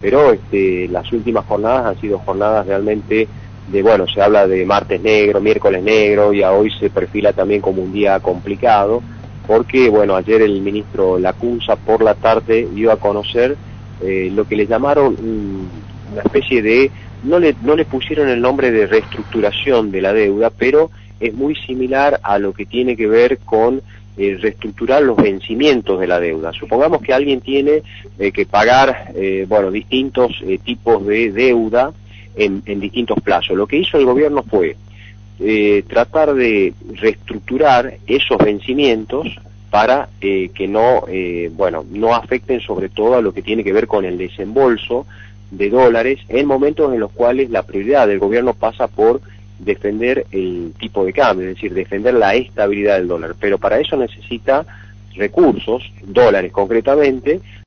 pero las últimas jornadas han sido jornadas realmente de, bueno, se habla de martes negro, miércoles negro, y a hoy se perfila también como un día complicado, porque, bueno, ayer el ministro Lacunza por la tarde dio a conocer lo que le llamaron una especie de, no le pusieron el nombre de reestructuración de la deuda, pero es muy similar a lo que tiene que ver con reestructurar los vencimientos de la deuda. Supongamos que alguien tiene que pagar, bueno, distintos tipos de deuda en distintos plazos. Lo que hizo el gobierno fue tratar de reestructurar esos vencimientos para que no, bueno, no afecten sobre todo a lo que tiene que ver con el desembolso de dólares en momentos en los cuales la prioridad del gobierno pasa por defender el tipo de cambio, es decir, defender la estabilidad del dólar, pero para eso necesita recursos, dólares concretamente,